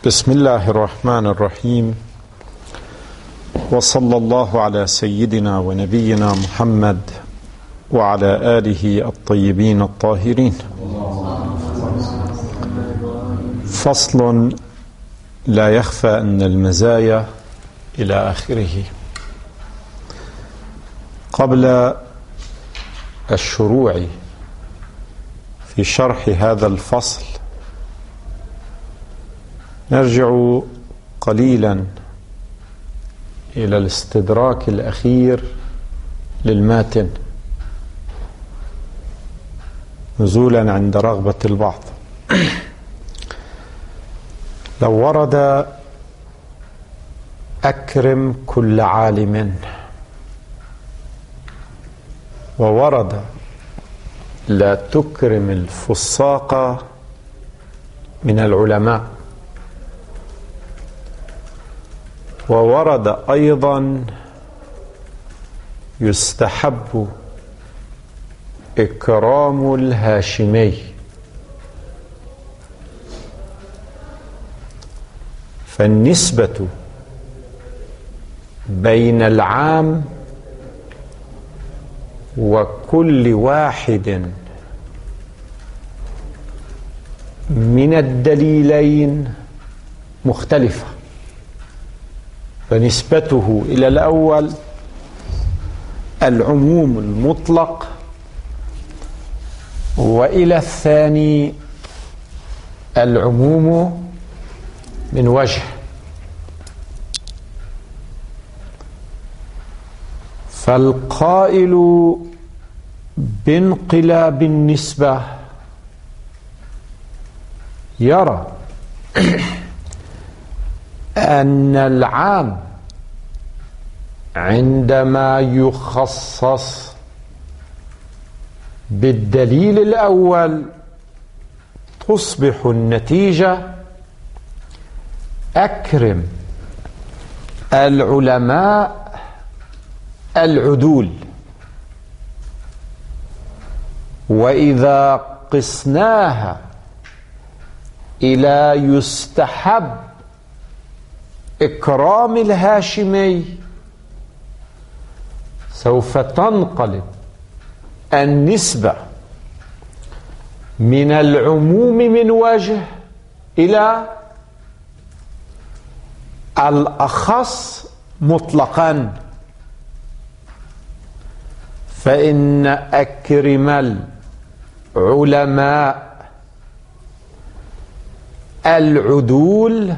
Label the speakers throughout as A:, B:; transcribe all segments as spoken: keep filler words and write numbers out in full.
A: بسم الله الرحمن الرحيم، وصلى الله على سيدنا ونبينا محمد وعلى آله الطيبين الطاهرين. فصل لا يخفى أن المزايا إلى آخره. قبل الشروع في شرح هذا الفصل نرجع قليلا إلى الاستدراك الأخير للماتن نزولا عند رغبة البعض. لو ورد أكرم كل عالم، وورد لا تكرم الفساق من العلماء، وورد أيضا يستحب إكرام الهاشمي، فالنسبة بين العام وكل واحد من الدليلين مختلفة، فنسبته إلى الأول العموم المطلق، وإلى الثاني العموم من وجه. فالقائل بانقلاب النسبة يرى أن العام عندما يخصص بالدليل الأول تصبح النتيجة أكرم العلماء العدول، وإذا قسناها إلى يستحب إكرام الهاشمي سوف تنقلب النسبة من العموم من وجه إلى الأخص مطلقا، فإن أكرم العلماء العدول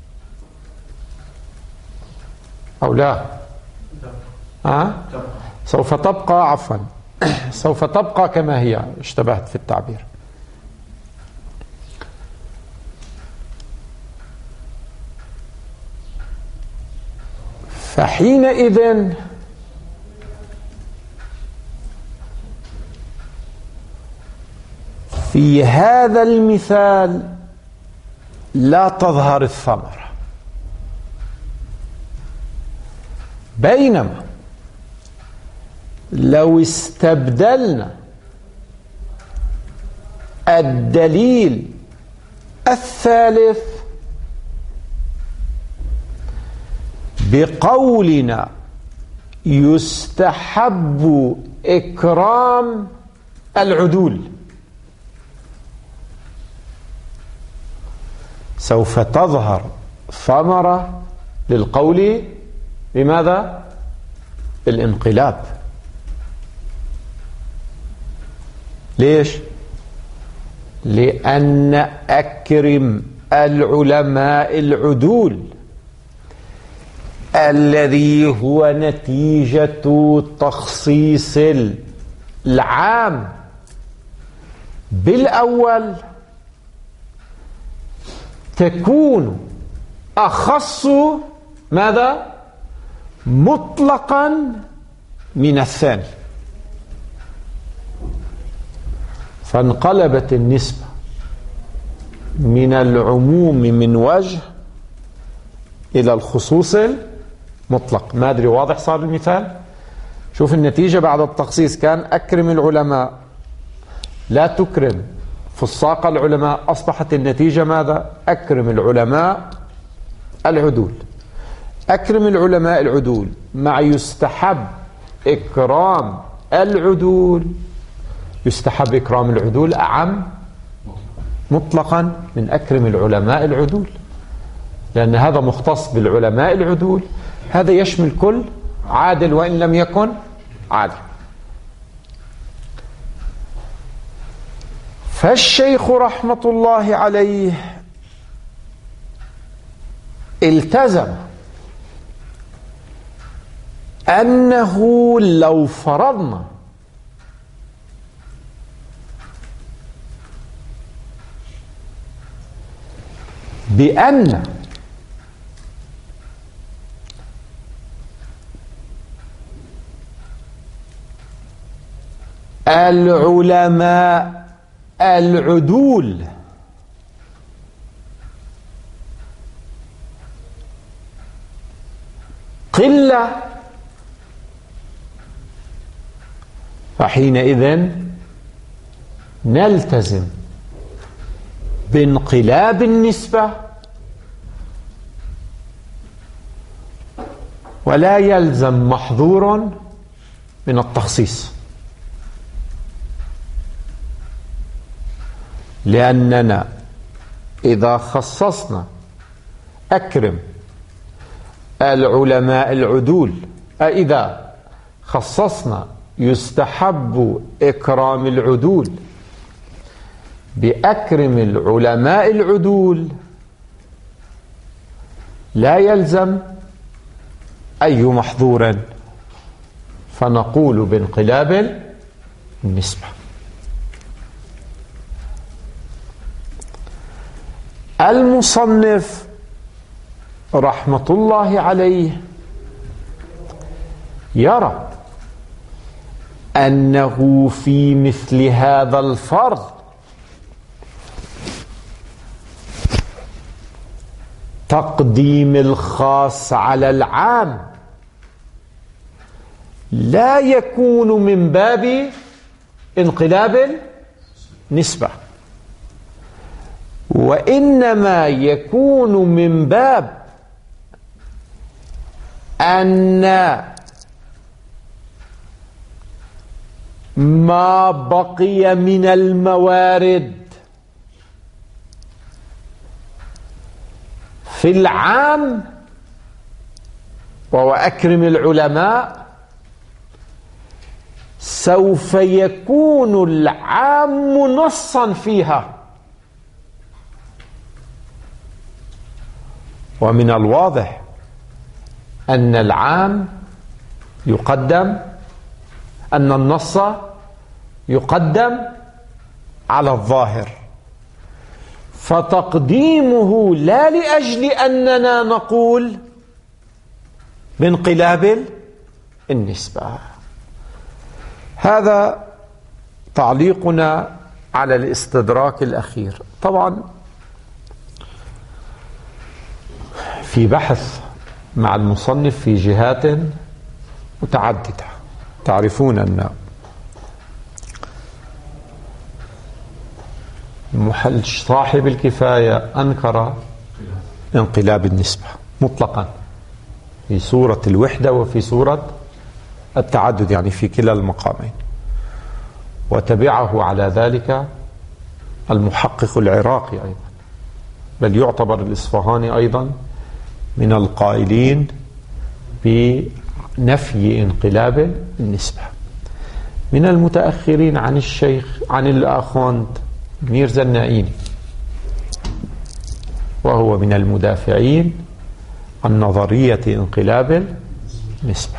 A: أو لا أه؟ سوف تبقى عفوا سوف تبقى كما هي، اشتبهت في التعبير. فحينئذ في هذا المثال لا تظهر الثمرة، بينما لو استبدلنا الدليل الثالث بقولنا يستحب إكرام العدول، سوف تظهر ثمرة للقول بماذا؟ بالانقلاب. ليش؟ لأن أكرم العلماء العدول الذي هو نتيجة تخصيص العام بالأول تكون أخص ماذا؟ مطلقا من الثاني، فانقلبت النسبة من العموم من وجه إلى الخصوص المطلق. ما أدري واضح صار المثال؟ شوف النتيجة بعد التخصيص، كان أكرم العلماء لا تكرم فساق العلماء، أصبحت النتيجة ماذا؟ أكرم العلماء العدول. أكرم العلماء العدول مع يستحب إكرام العدول. يستحب إكرام العدول أعم مطلقا من أكرم العلماء العدول، لأن هذا مختص بالعلماء العدول، هذا يشمل كل عادل وإن لم يكن عادل. فالشيخ رحمة الله عليه التزم أنه لو فرضنا بأن العلماء العدول قلة، فحينئذ نلتزم بانقلاب النسبة ولا يلزم محظور من التخصيص، لأننا إذا خصصنا أكرم العلماء العدول، إذا خصصنا يستحب إكرام العدول بأكرم العلماء العدول لا يلزم أي محظور، فنقول بانقلاب النسبة. المصنف رحمة الله عليه يرى أنه في مثل هذا الفرض تقديم الخاص على العام لا يكون من باب انقلاب النسبة، وإنما يكون من باب أن ما بقي من الموارد في العام وهو أكرم العلماء سوف يكون العام نصا فيها. ومن الواضح أن العام يقدم، أن النص يقدم على الظاهر، فتقديمه لا لأجل أننا نقول بانقلاب النسبة. هذا تعليقنا على الاستدراك الأخير. طبعا في بحث مع المصنف في جهات متعددة. تعرفون أن محل صاحب الكفاية أنكر انقلاب النسبة مطلقا في سورة الوحدة وفي سورة التعدد، يعني في كلا المقامين، وتبعه على ذلك المحقق العراقي أيضا، بل يعتبر الإصفهاني أيضا من القائلين بنفي انقلاب النسبة. من المتأخرين عن الشيخ عن الآخوند ميرزا النائيني، وهو من المدافعين عن نظرية انقلاب النسبة.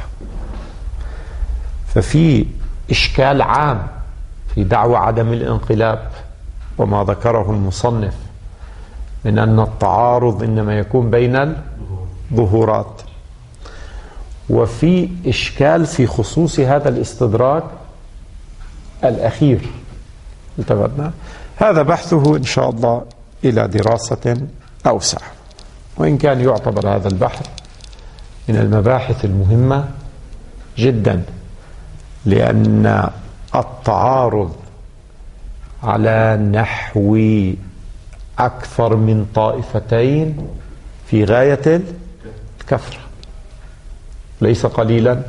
A: ففي إشكال عام في دعوى عدم الانقلاب وما ذكره المصنف من أن التعارض إنما يكون بين الظهورات، وفي إشكال في خصوص هذا الاستدراك الأخير التفدنا. هذا بحثه إن شاء الله إلى دراسة أوسع، وإن كان يعتبر هذا البحث من المباحث المهمة جدا، لأن التعارض على نحو أكثر من طائفتين في غاية الكثرة، ليس قليلا.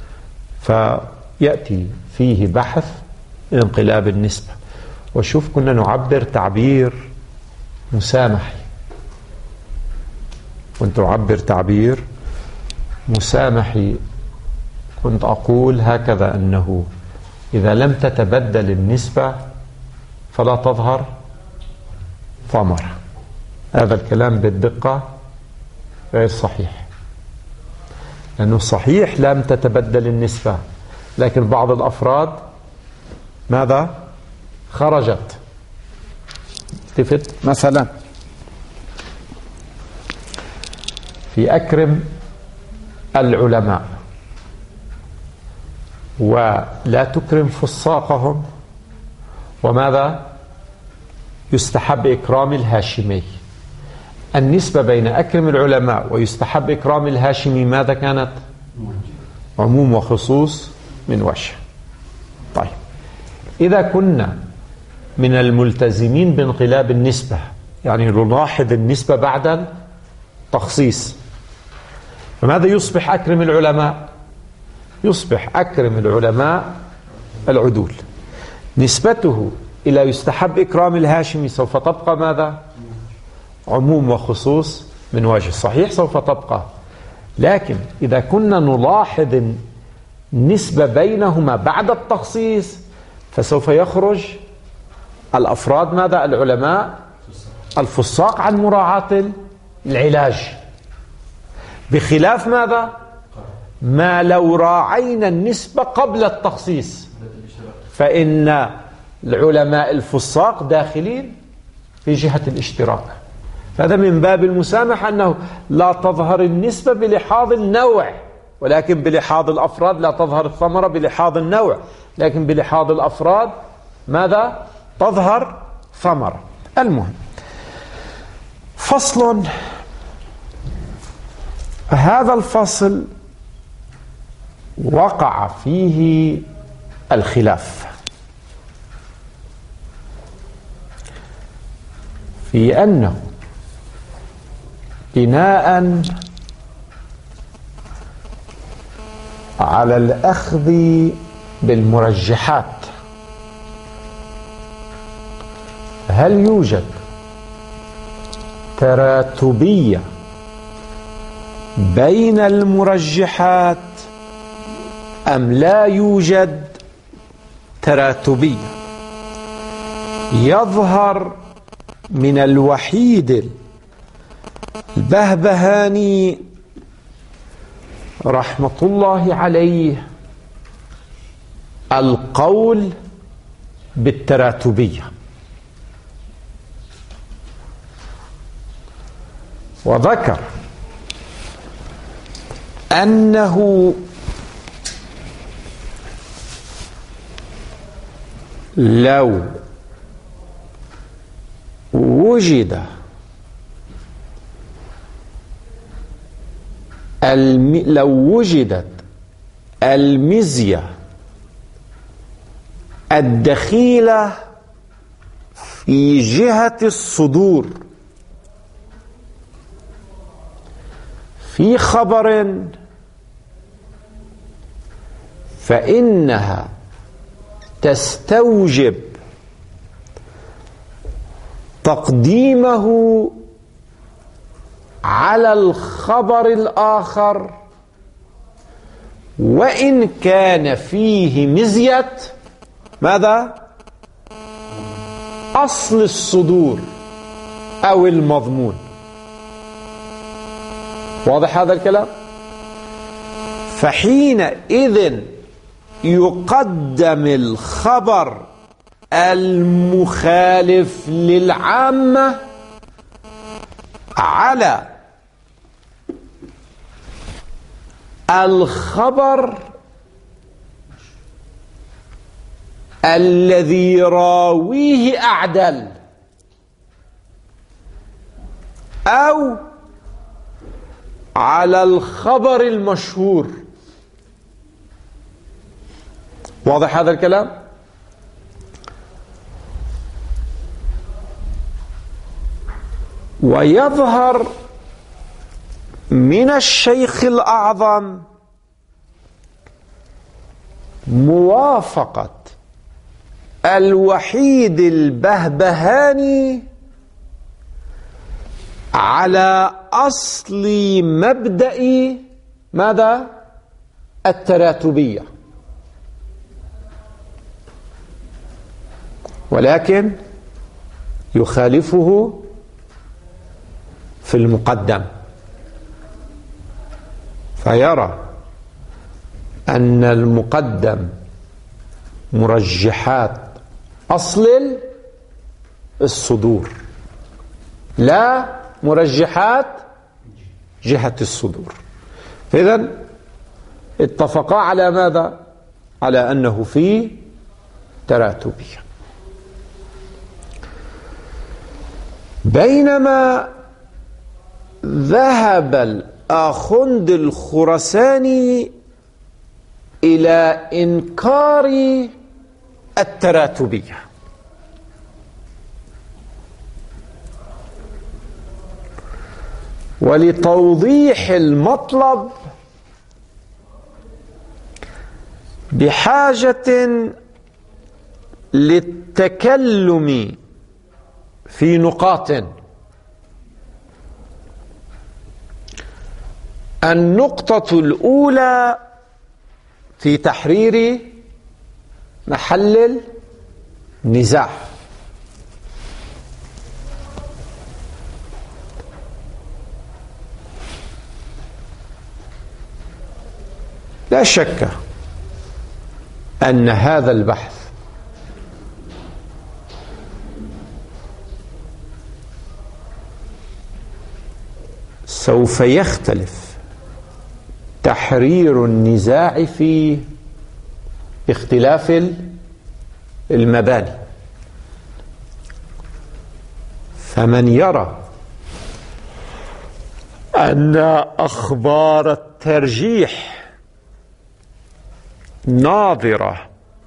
A: فيأتي فيه بحث انقلاب النسبة. وشوف كنا نعبر تعبير مسامحي، كنت أعبر تعبير مسامحي، كنت أقول هكذا أنه إذا لم تتبدل النسبة فلا تظهر ثمرة. هذا الكلام بالدقة غير صحيح، لأنه صحيح لم تتبدل النسبة، لكن بعض الأفراد ماذا خرجت. التفت مثلا في أكرم العلماء ولا تكرم فساقهم، وماذا يستحب إكرام الهاشمي. النسبة بين أكرم العلماء ويستحب إكرام الهاشمي ماذا كانت؟ عموم وخصوص من وجه. طيب، إذا كنا من الملتزمين بانقلاب النسبة، يعني نلاحظ النسبة بعد التخصيص، فماذا يصبح أكرم العلماء؟ يصبح أكرم العلماء العدول. نسبته إلى يستحب إكرام الهاشمي سوف تبقى ماذا؟ عموم وخصوص من وجه. صحيح سوف تبقى، لكن إذا كنا نلاحظ النسبة بينهما بعد التخصيص فسوف يخرج الأفراد ماذا؟ العلماء الفساق عن مراعاة العلاج، بخلاف ماذا؟ ما لو راعينا النسبة قبل التخصيص، فإن العلماء الفساق داخلين في جهة الاشتراك. فهذا من باب المسامحة، أنه لا تظهر النسبة بلحاظ النوع، ولكن بلحاظ الأفراد. لا تظهر الثمرة بلحاظ النوع، لكن بلحاظ الأفراد ماذا؟ تظهر ثمرة. المهم، فصل. هذا الفصل وقع فيه الخلاف في أنه بناء على الأخذ بالمرجحات هل يوجد تراتبية بين المرجحات أم لا يوجد تراتبية؟ يظهر من الوحيد البهبهاني رحمة الله عليه القول بالتراتبية، وذكر أنه لو وجد الم... لو وجدت المزية الدخيلة في جهة الصدور في خبر فإنها تستوجب تقديمه على الخبر الآخر، وإن كان فيه مزية ماذا؟ أصل الصدور أو المضمون. واضح هذا الكلام؟ فحينئذ يقدم الخبر المخالف للعامة على الخبر الذي راويه أعدل، أو على الخبر المشهور. واضح هذا الكلام؟ ويظهر من الشيخ الأعظم موافقة الوحيد البهبهاني على أصل مبدأ ماذا؟ التراتبية، ولكن يخالفه في المقدم، فيرى أن المقدم مرجحات أصل الصدور لا مرجحات جهة الصدور. فإذن اتفقا على ماذا؟ على أنه في تراتبية. بينما ذهب الآخوند الخراساني إلى إنكار التراتبية، ولتوضيح المطلب بحاجة للتكلم في نقاط. النقطة الأولى في تحرير محل النزاع. لا شك أن هذا البحث سوف يختلف تحرير النزاع في اختلاف المباني. فمن يرى أن أخبار الترجيح ناظرة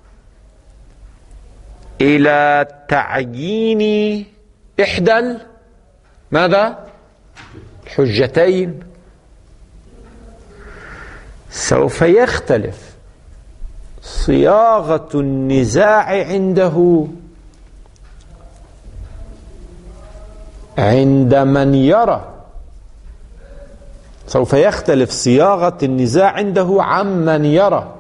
A: إلى تعيين إحدى ماذا؟ الحجتين، سوف يختلف صياغة النزاع عنده عند من يرى سوف يختلف صياغة النزاع عنده عمن يرى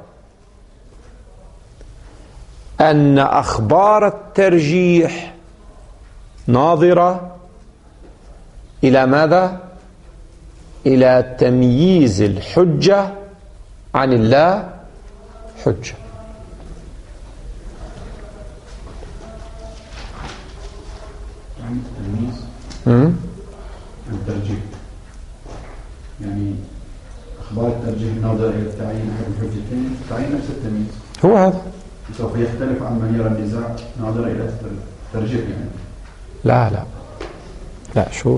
A: أن أخبار الترجيح ناظرة إلى ماذا؟ إلى تمييز الحجة عن اللا حجة.
B: يعني التمييز الترجيح، يعني أخبار الترجيح ناظرة إلى تعيين أحد الحجتين، تعيين نفس التمييز
A: هو هذا.
B: سوف يختلف عن من يرى النزاع ناظرة إلى الترجيح. يعني
A: لا لا لا شوف،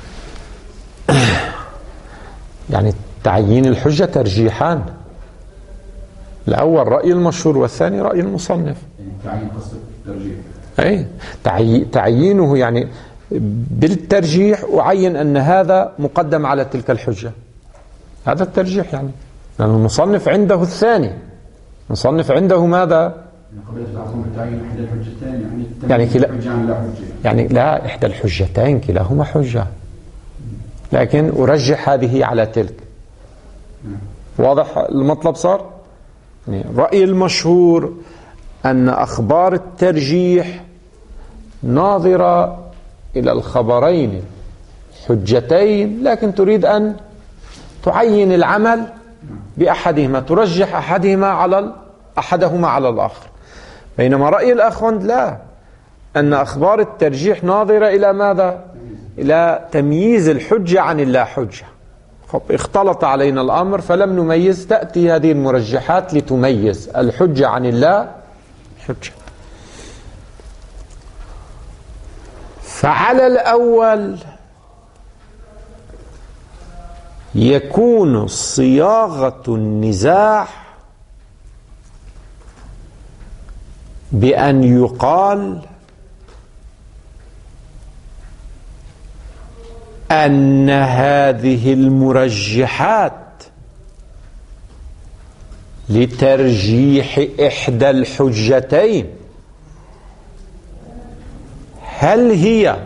A: يعني تعيين الحجة ترجيحان، الأول رأي المشهور والثاني رأي المصنف.
B: يعني تعيين قصد الترجيح،
A: أي تعي... تعيينه يعني بالترجيح أعين أن هذا مقدم على تلك الحجة، هذا الترجيح. يعني لأن المصنف عنده الثاني، المصنف عنده ماذا؟
B: قبل التعظيم التعيين إحدى الحجتين، يعني
A: يعني كلا
B: حجة عن لا حجة، يعني
A: لا إحدى الحجتين كلاهما حجة، لكن أرجح هذه على تلك. واضح المطلب صار؟ يعني رأي المشهور أن أخبار الترجيح ناظرة إلى الخبرين حجتين، لكن تريد أن تعين العمل بأحدهما، ترجح أحدهما على أحدهما على الآخر. بينما رأي الآخوند لا، أن أخبار الترجيح ناظرة إلى ماذا؟ إلى تمييز الحجة عن اللا حجة. اختلط علينا الأمر فلم نميز، تأتي هذه المرجحات لتميز الحجة عن اللا حجة. فعلى الأول يكون صياغة النزاع بأن يقال أن هذه المرجحات لترجيح إحدى الحجتين هل هي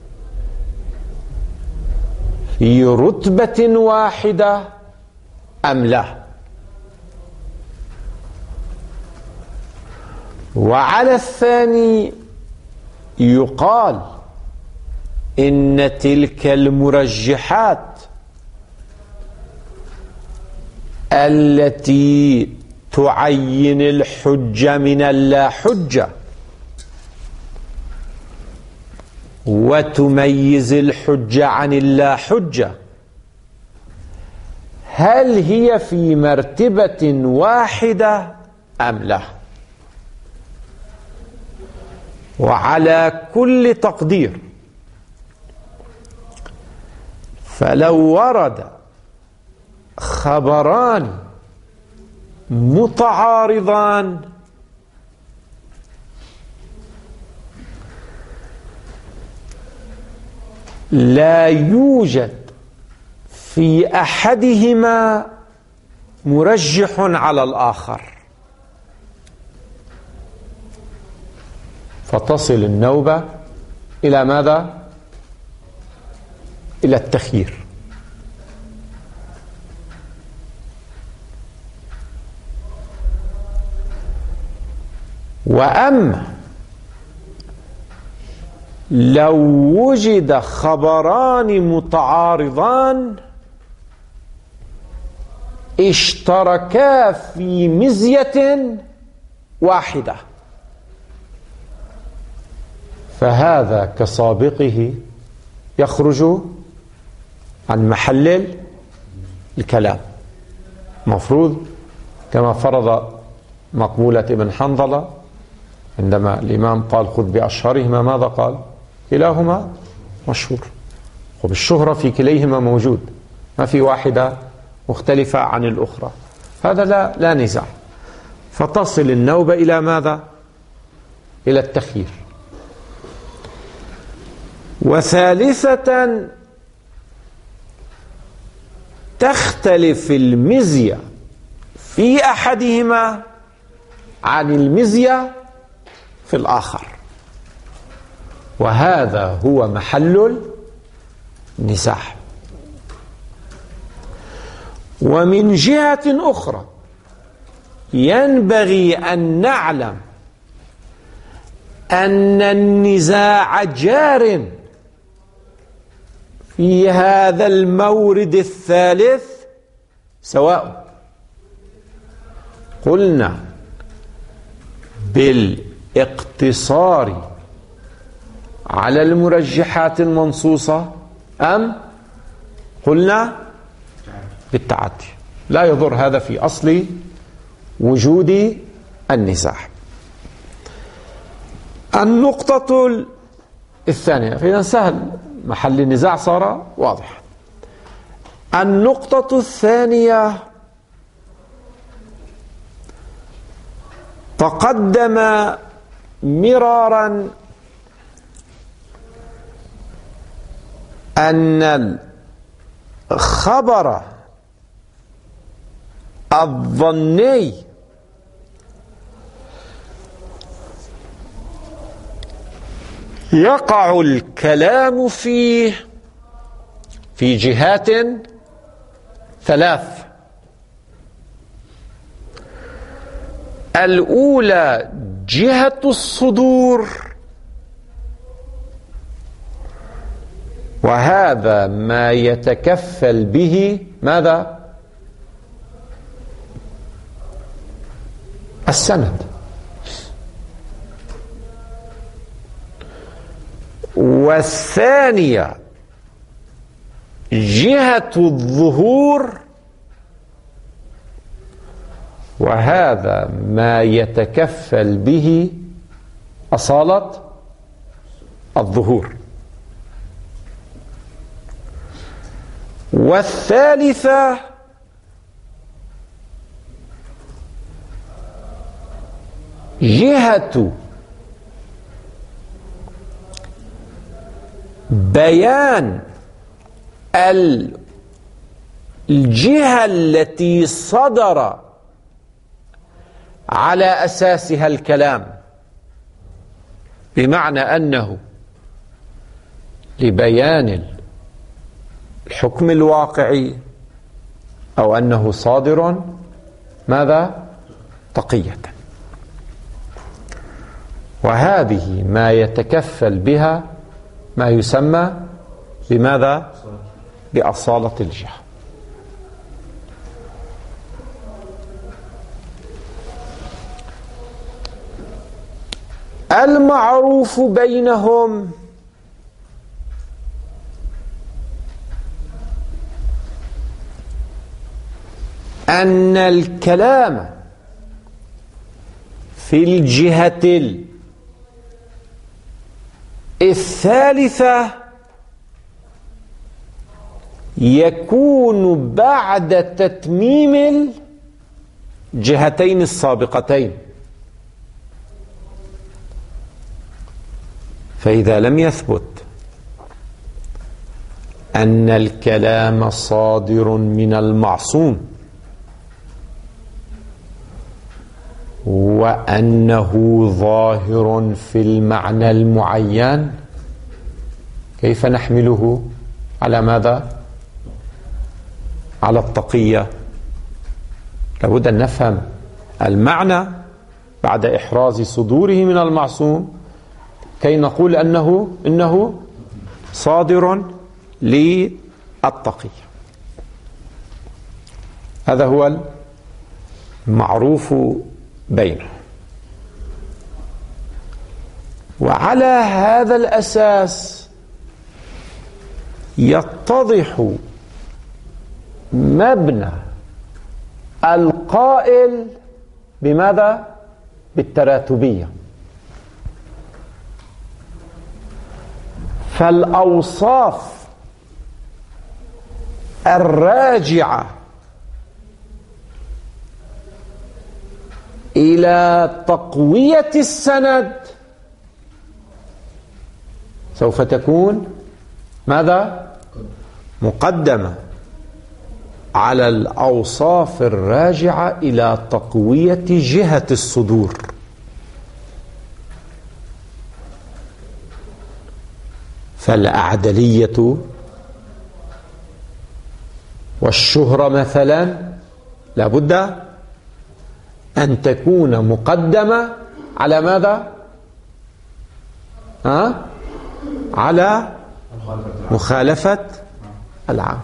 A: في رتبة واحدة أم لا؟ وعلى الثاني يقال إن تلك المرجحات التي تعين الحجة من اللا حجة وتميز الحجة عن اللا حجة هل هي في مرتبة واحدة أم لا؟ وعلى كل تقدير فلو ورد خبران متعارضان لا يوجد في أحدهما مرجح على الآخر فتصل النوبة إلى ماذا؟ إلى التخيير. وأما لو وجد خبران متعارضان اشتركا في مزية واحدة فهذا كسابقه يخرج عن محل الكلام، مفروض كما فرض مقبولة ابن حنظلة عندما الإمام قال خذ بأشهرهما ماذا قال؟ كلاهما مشهور، وبالشهرة في كليهما موجود، ما في واحدة مختلفة عن الأخرى، هذا لا لا نزاع. فتصل النوبة إلى ماذا؟ إلى التخيير. وثالثة تختلف المزية في أحدهما عن المزية في الآخر، وهذا هو محل النزاع. ومن جهة أخرى ينبغي أن نعلم أن النزاع جار في هذا المورد الثالث، سواء قلنا بالاقتصار على المرجحات المنصوصة أم قلنا بالتعدي. لا يضر هذا في أصل وجود النزاع. النقطة الثانية، فإذا سهل محل النزاع صار واضح. النقطة الثانية تقدم مرارا أن الخبر الظني يقع الكلام فيه في جهات ثلاث. الأولى جهة الصدور، وهذا ما يتكفل به ماذا؟ السند. والثانية جهة الظهور، وهذا ما يتكفل به أصالة الظهور. والثالثة جهة بيان الجهة التي صدر على أساسها الكلام، بمعنى أنه لبيان الحكم الواقعي، أو أنه صادر ماذا؟ تقية. وهذه ما يتكفل بها ما يسمى بماذا؟ بأصالة الجهة. المعروف بينهم أن الكلام في الجهة الثالثة يكون بعد تتميم الجهتين السابقتين. فإذا لم يثبت أن الكلام صادر من المعصوم وأنه ظاهر في المعنى المعين، كيف نحمله على ماذا؟ على التقية. لابد أن نفهم المعنى بعد إحراز صدوره من المعصوم كي نقول أنه إنه صادر للتقية. هذا هو المعروف بينه. وعلى هذا الأساس يتضح مبنى القائل بماذا؟ بالتراتبية. فالأوصاف الراجعة إلى تقوية السند سوف تكون ماذا؟ مقدمة على الأوصاف الراجعة إلى تقوية جهة الصدور. فالأعدلية والشهرة مثلا لابد أن تكون مقدمة على ماذا؟ ها؟ على مخالفة العامة.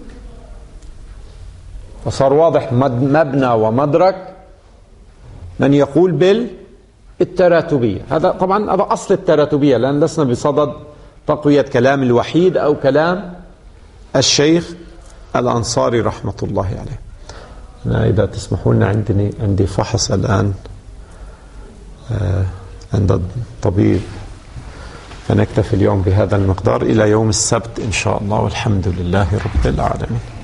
A: وصار واضح مبنى ومدرك من يقول بالتراتبية. هذا طبعا هذا أصل التراتبية، لأن لسنا بصدد تقوية كلام الوحيد أو كلام الشيخ الأنصاري رحمة الله عليه. أنا إذا تسمحون عندي عندي فحص الآن عند الطبيب، فنكتفي اليوم بهذا المقدار إلى يوم السبت إن شاء الله، والحمد لله رب العالمين.